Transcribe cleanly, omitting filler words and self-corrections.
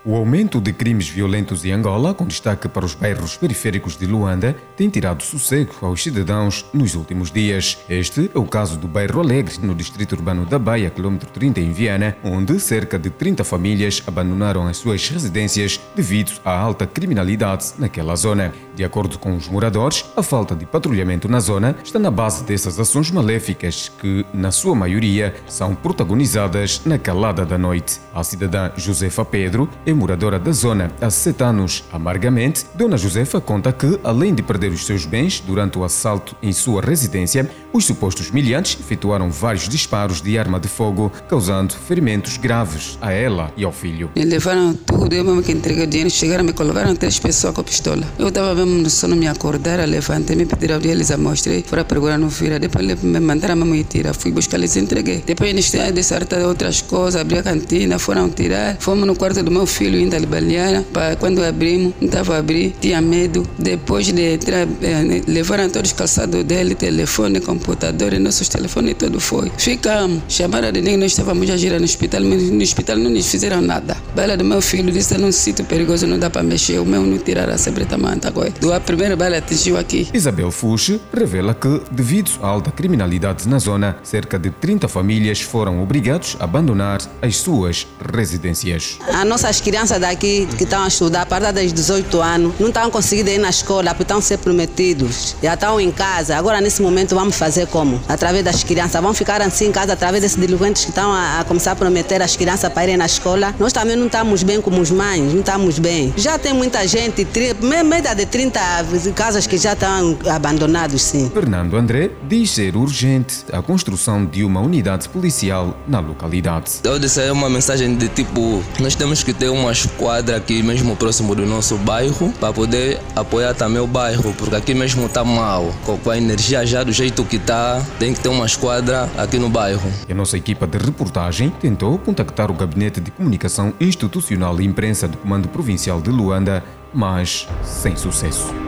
O aumento de crimes violentos em Angola, com destaque para os bairros periféricos de Luanda, tem tirado sossego aos cidadãos nos últimos dias. Este é o caso do bairro Alegre, no distrito urbano da Baia, quilômetro 30 em Viana, onde cerca de 30 famílias abandonaram as suas residências devido à alta criminalidade naquela zona. De acordo com os moradores, a falta de patrulhamento na zona está na base dessas ações maléficas que, na sua maioria, são protagonizadas na calada da noite. A cidadã Josefa Pedro é moradora da zona há 7 anos. Amargamente, Dona Josefa conta que, além de perder os seus bens durante o assalto em sua residência, os supostos miliantes efetuaram vários disparos de arma de fogo, causando ferimentos graves a ela e ao filho. Me levaram tudo, eu mesmo que entreguei o dinheiro, chegaram, me colocaram 3 pessoas com a pistola. Eu estava mesmo no sono, me acordaram, levantei, me pediram eles, mostrei, foram procurar no filho, depois me mandaram mesmo ir tirar, fui buscar, eles entreguei. Depois eles disseram outras coisas, abri a cantina, foram tirar, fomos no quarto do meu filho, ainda libaliaram, quando abrimos, não estava a abrir, tinha medo. Depois de entrar, levaram todos os calçados dele, telefone, computador, e nossos telefones tudo foi. Ficamos, chamaram de ninguém, nós estávamos a girar no hospital, mas no hospital não nos fizeram nada. Bala do meu filho disse, é num sítio perigoso, não dá para mexer, o meu não tiraram sempre tamanta agora. A primeira bala atingiu aqui. Isabel Fuchs revela que, devido à alta criminalidade na zona, cerca de 30 famílias foram obrigados a abandonar as suas residências. As nossas crianças daqui que estão a estudar, a partir dos 18 anos, não estão conseguindo ir na escola porque estão a ser prometidos. Já estão em casa. Agora, nesse momento, vamos fazer como? Através das crianças. Vão ficar assim em casa através desses delinquentes que estão a começar a prometer as crianças para irem na escola. Nós também não estamos bem como os mães, não estamos bem. Já tem muita gente, média de 30 casas que já estão abandonados, sim. Fernando André diz ser urgente a construção de uma unidade policial na localidade. Eu disse aí uma mensagem de tipo, nós temos que ter uma esquadra aqui mesmo próximo do nosso bairro para poder apoiar também o bairro, porque aqui mesmo está mal. Com a energia já do jeito que está, tem que ter uma esquadra aqui no bairro. A nossa equipa de reportagem tentou contactar o Gabinete de Comunicação Institucional e Imprensa do Comando Provincial de Luanda, mas sem sucesso.